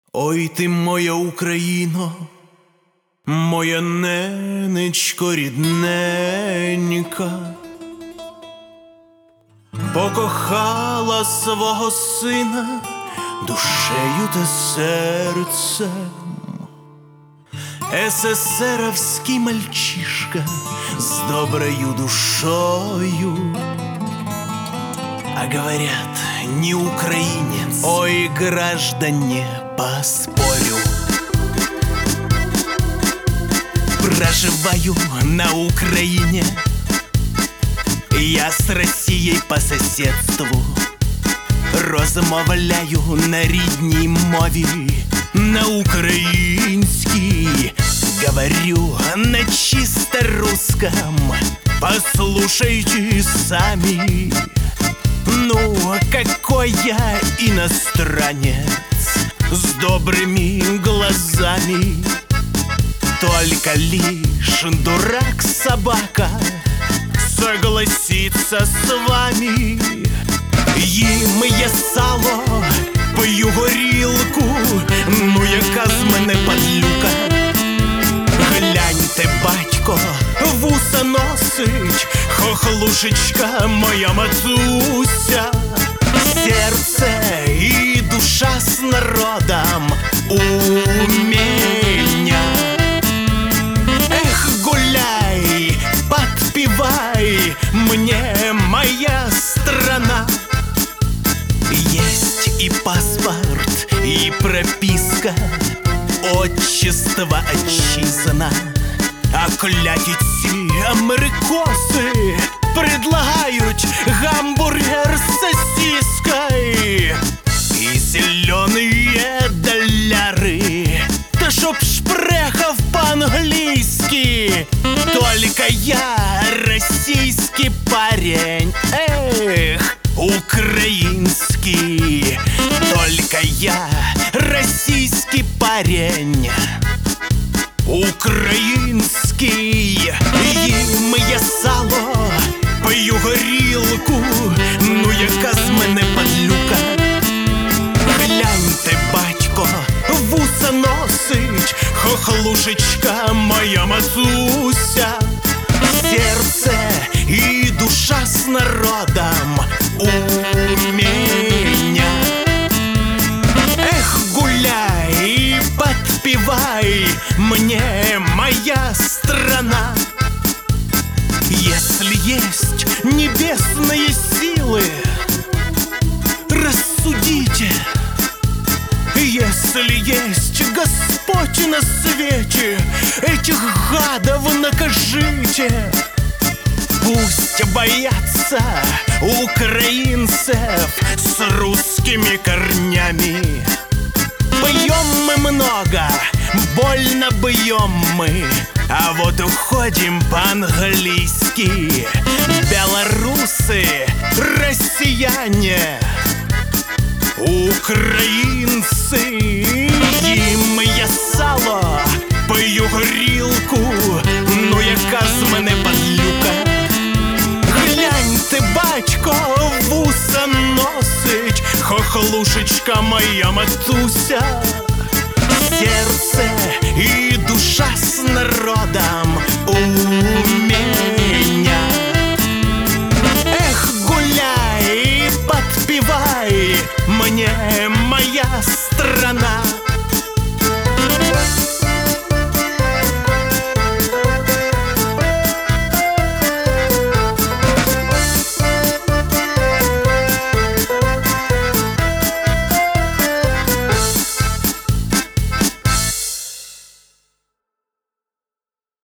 Ой ти моя Україно, моя ненечко рідненька, покохала свого сина душею та серцем. СССРовский мальчишка с доброю душою, а говорят, не украинец. Ой, граждане, поспорю, проживаю на Украине я с Россией по соседству, розмовляю на рідній мові, на українській, говорю на чисто русском, послушайте сами. Ну, какой я иностранец с добрыми глазами, только лишь дурак-собака согласится с вами. Їм я сало, п'ю горілку, ну яка з мене падлюка. Гляньте, батько, вуса носить, хохлушечка моя матуся. Сердце и душа с народом у меня. Эх, гуляй, подпевай мне, моя страна. Есть и паспорт, и прописка, отчество, отчизна. А клятіці америкоси предлагают гамбургер с сосиской и зеленые доллары, да чтоб шпрехов по-английски. Только я российский парень, эх, украинский. Только я российский парень, український. Їм я сало, п'ю горілку, ну яка з мене падлюка. Гляньте, батько, вуса носить, хохлушечка моя матуся. Сердце и душа с народом у меня. Эх, гуляй и подпевай мне, моя страна. Если есть небесные силы, рассудите. Если есть Господь на свете, этих гадов накажите. Пусть боятся украинцев с русскими корнями. Пьем мы много, больно бьем мы, а вот уходим по-английски. Белорусы, россияне, украинцы. Їм я сало, п'ю горілку, ну яка з мене падлюка. Гляньте, батько, вуса носить, хохлушечка моя матуся. Сердце и душа с народом у меня. Эх, гуляй, подпевай мне, моя страна.